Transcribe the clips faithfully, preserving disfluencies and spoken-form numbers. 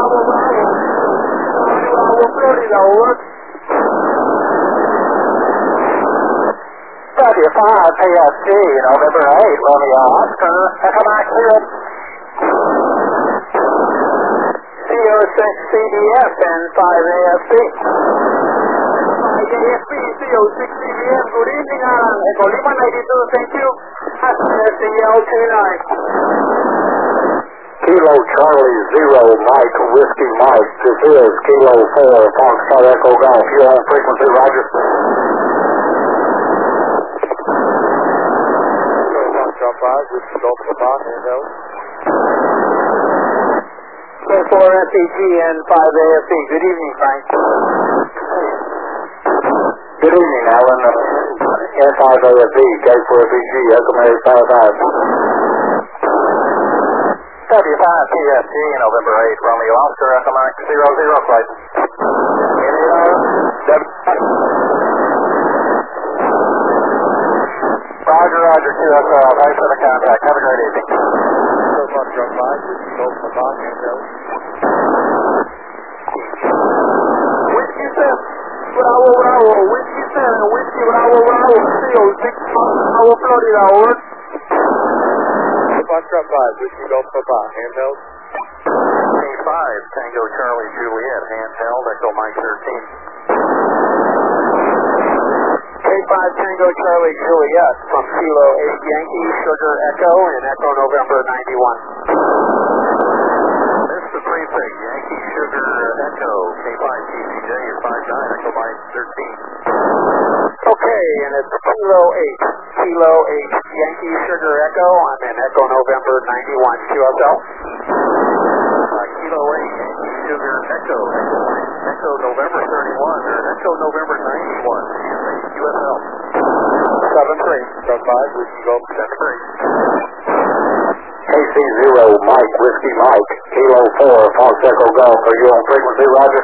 Bravo, Bravo. Bravo, Florida, over. W five P S G, November eight, Romeo Oscar, Echo Mike zero. C O six C D F and five A S B. five A S B, C O six C D F, good evening, Alan. Echo Lima ninety-two, thank you. S D L two nine. Kilo Charlie Zero Mike Whiskey Mike. This is Kilo four Foxtrot Echo Golf. You're on frequency, Roger. Foxtrot five, Whiskey Golf Papa, handheld. K four S E G and five A S B. Good evening, Frank. Good evening, Alan. N five A S B, K four S E G, Echo Mary five five. W five P S G, November eight, Romeo Oscar, Echo Mike zero zero flight. Roger, Roger, Q S L. Thanks for the contact. Have a great evening. So Foxtrot five, Whiskey Golf Papa, handheld. Whiskey seven, Bravo, Bravo. Whiskey seven, Whiskey Bravo, Bravo. C O six, Bravo, Florida, over. Foxtrot five, Whiskey Golf Papa, handheld. K five, Tango Charlie Juliet, handheld, Echo Mike thirteen. K five, Tango Charlie Juliet from Kilo eight Yankee, Sugar Echo, and Echo November ninety-one. This is the precinct, Yankee Sugar Echo, K five T C J five nine, Echo Mike thirteen. Okay, and it's Kilo eight, Kilo eight Yankee Sugar Echo, I'm in Echo November ninety-one, Q S L. Uh, Kilo eight Yankee Sugar Echo, Echo Mike, Echo November thirty-one, or Echo November ninety-one, Q S L. seven three. Foxtrot five, Whiskey Golf seven three. K C zero Mike, Whiskey Mike, Kilo four, Fox Echo Golf. Are you on frequency, Roger?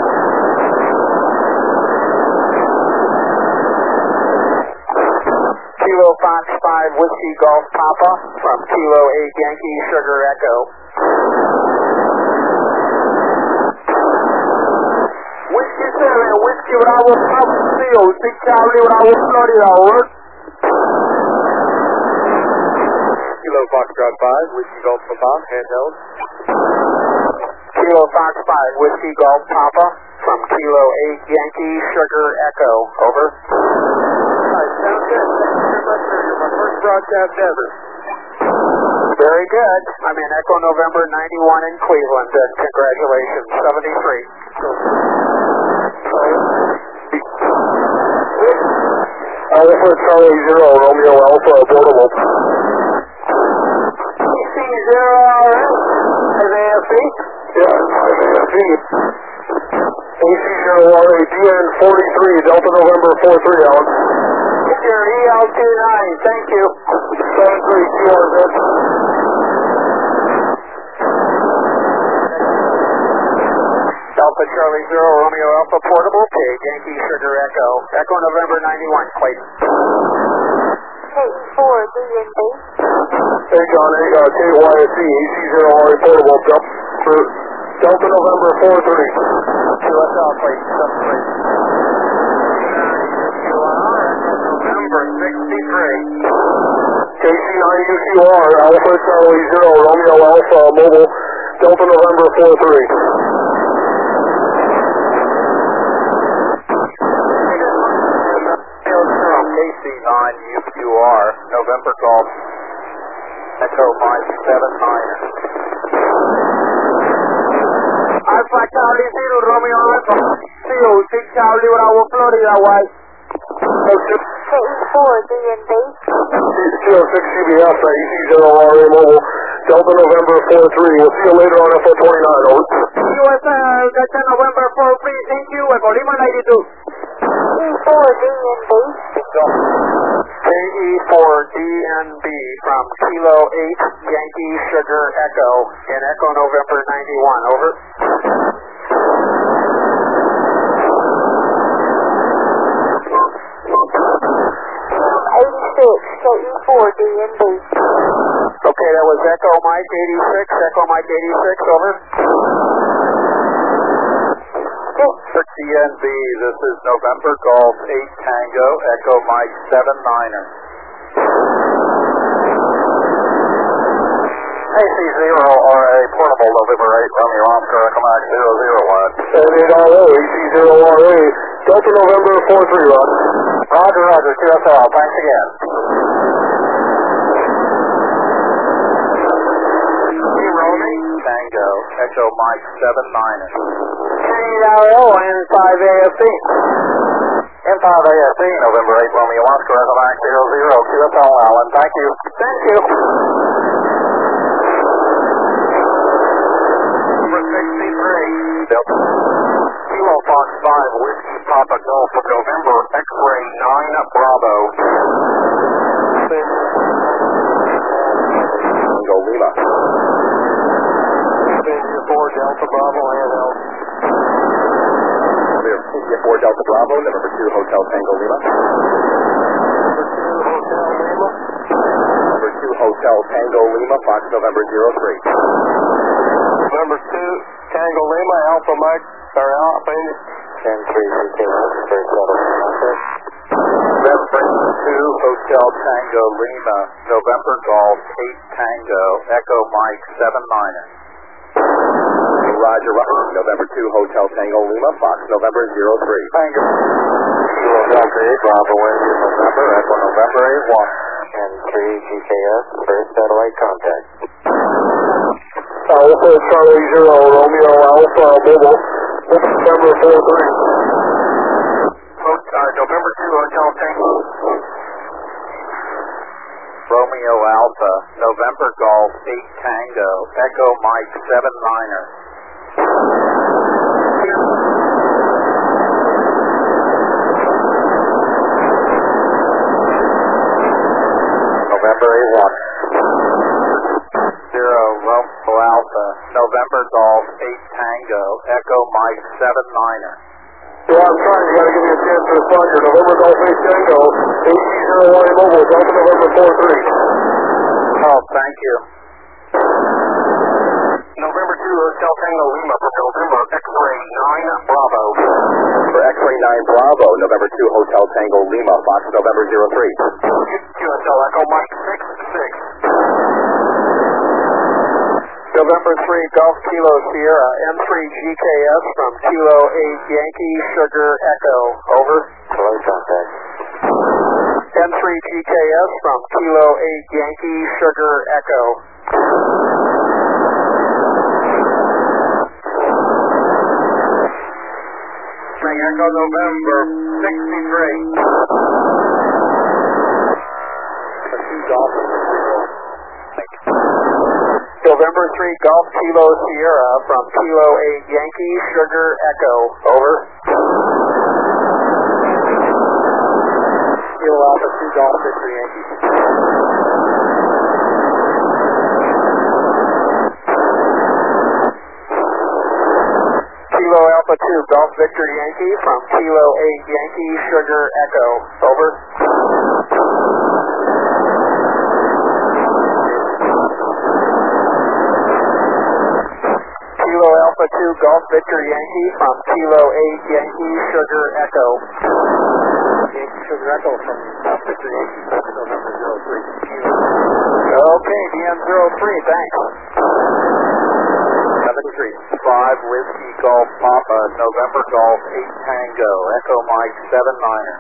Kilo Fox five, Whiskey Golf Papa from Kilo eight Yankee Sugar Echo. Whiskey seven, Whiskey Bravo, Bravo. C O six Charlie Bravo, Florida, over. Kilo Foxtrot five, Whiskey Golf Papa, handheld. Kilo Fox five, Whiskey Golf Papa from Kilo eight Yankee Sugar Echo, over. Alright, sounds good. Thank you very much, sir. You're my first broadcast ever. Very good. I'm in Echo November ninety-one in Cleveland, and congratulations, seventy-three. Alpha Charlie Zero, Romeo Alpha, portable. C C zero R S, five A S B? Yeah, five A S B. A C zero R A D N forty-three, Delta November four three, Alan. Your E L two nine, thank you. seven three, Q R Z. Alpha Charlie Zero, Romeo Alpha Portable, K Yankee Sugar Echo, Echo November ninety-one, Clayton. K four, D and B. Hey John, hey, uh, K Y S C, A C zero R A portable, Delta, Delta November four three. Q S L, Clayton, seven three. Q R, Echo November sixty-three. K C nine U Q R, Alpha Charlie Zero, Romeo Alpha, mobile, Delta November four three. K C nine U Q R, November Golf, Echo Mike seven nine. Alpha Charlie Zero, Romeo Alpha. C O six Charlie Bravo, Florida, Y. K four, D and B. C O six C B S, A C zero R A mobile, Delta November four three. We'll see you later on F O twenty-nine, over. Q S L, Delta November four three, thank you. Echo Lima ninety-two. K four, D and B. K E four D N B from Kilo eight Yankee Sugar Echo in Echo November ninety-one, over. eighty-six, K E four, D and B. Okay, that was Echo Mike eighty-six, Echo Mike eighty-six, over. Echo. D N B, this is November Golf eight Tango, Echo Mike seven niner. A C zero R A portable November eight Romeo Oscar, Echo Mike zero zero one. seven eight R O, A C zero R A, Delta November four three, Rod. Roger, Roger, Q S L, thanks again. Tango, Echo Mike seven niner. eight R O, N five A F C. N five A F C, November eight Romeo Oscar, Echo Mike zero zero, Q S L, Alan, thank you. Thank you. Number sixty-three, Delta. Kilo Fox five, Whiskey Papa Golf for November, X-Ray nine Bravo. Tango Lima. four Delta Bravo, handheld. India four Delta Bravo, November two Hotel Tango Lima. Number two Hotel Tango Lima, Fox November zero three. Number two Tango Lima, Alpha Mike, or Alpha India. ten three G K S, first level contact. November two Hotel Tango Lima, November Golf eight Tango, Echo Mike seven niner. Roger, Roger. November two Hotel Tango Lima, Fox November zero three. Tango. Kilo Delta eight Bravo, Wednesday, November, Echo November eight one. ten three G K S, first satellite contact. Alpha Charlie zero, Romeo Alpha Mobile, November four three. Uh, November two Hotel Tango. Romeo Alpha, November Golf eight Tango, Echo Mike seven niner. November eight one. Zero Romeo Alpha, November Golf eight Tango, Echo Mike seven niner. Yeah, I'm trying. You gotta give me a chance to respond here. November Golf eight Tango, A C zero one A Mobile, Delta November four three. Oh, thank you. November two Hotel Tango Lima for November X-Ray nine Bravo. For X-Ray nine Bravo, November two Hotel Tango Lima, Fox November zero three. Q S L Echo Mike six six. November three Golf Kilo Sierra, M three G K S from Kilo eight Yankee Sugar Echo. Over. Hello, contact. M three G K S from Kilo eight Yankee Sugar Echo. Echo November sixty-three. November three Golf Kilo Sierra from Kilo eight Yankee Sugar Echo. Over. Kilo Alpha two Golf Victor Yankee. Kilo Alpha two Golf Victor Yankee from Kilo eight Yankee Sugar Echo. Over. Kilo Alpha two Golf Victor Yankee from Kilo eight Yankee Sugar Echo. Yankee Sugar Echo from Golf Victor Yankee, November zero three. Okay, D N zero three, thanks. seventy-three. five Whiskey Golf Papa, November Golf eight Tango, Echo Mike seven niner.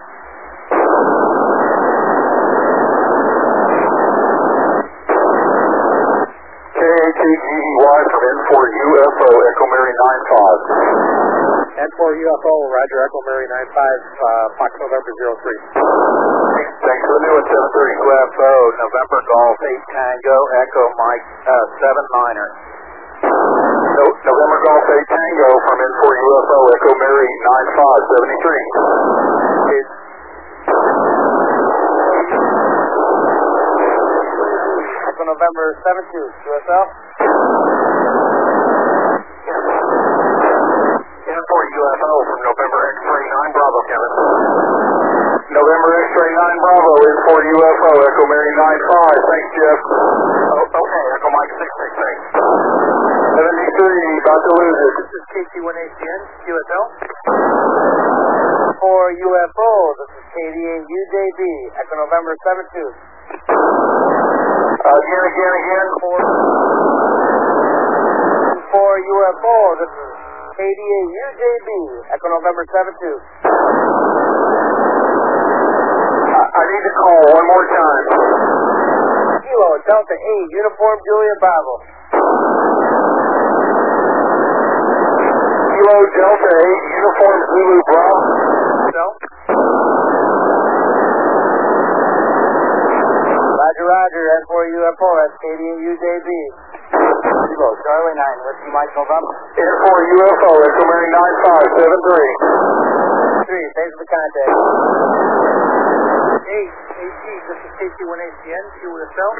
K A T G E Y from N four U F O, Echo Mary nine five. N four U F O, Roger, Echo Mary nine five, uh, Fox November zero three. Thanks for the new one, seven three. U F O, November Golf eight Tango, Echo Mike uh, seven niner. No, November Golf eight Tango from N four U F O, Echo Mary nine five seventy-three. It's Echo November seven two, Q S L. N four U F O from November X-Ray nine Bravo, Kevin. November X-Ray nine Bravo, N four U F O, Echo Mary nine five. Thanks, Jeff. Oh, okay, Echo Mike six six six. seventy-three, about to lose it. This is K T one A C N, Q S L. For U F O, this is K D eight U J B, Echo November seven two. Uh, again, again, again. For, for U F O, this is K D eight U J B, Echo November seven two. I need to call one more time. Kilo Delta eight, Uniform Julia Bravo. Kilo Delta eight, Uniform Zulu Bravo. So? Roger, Roger, and for U F O, that's K D eight U J B. Kilo Charlie nine, Whiskey Mike November. Air four U F O, Echo Mary nine five seven three. Three, thanks for the contact. Hey, A T, this is K T one A C N, Q S L.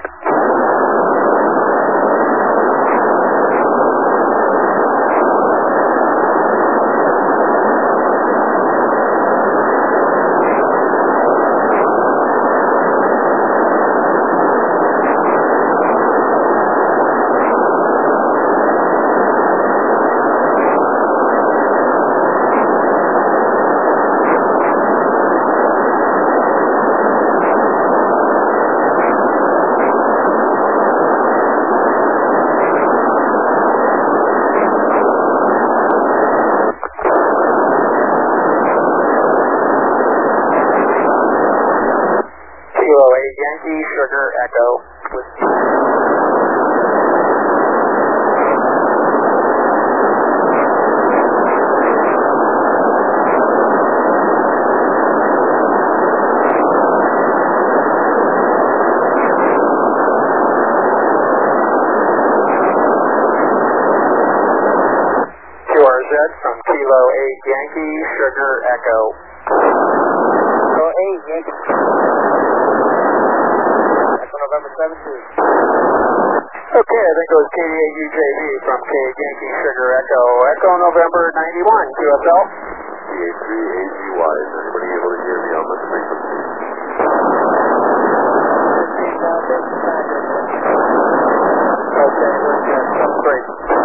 Yankee Sugar Echo Whiskey. Q R Z from Kilo eight Yankee Sugar Echo. Kilo eight Yankee. November seven two. Okay, I think it was K D eight U J B from K Yankee Sugar Echo. Echo November ninety-one, Q S L. K three A G Y, is anybody able to hear me on this frequency? Okay, that's great.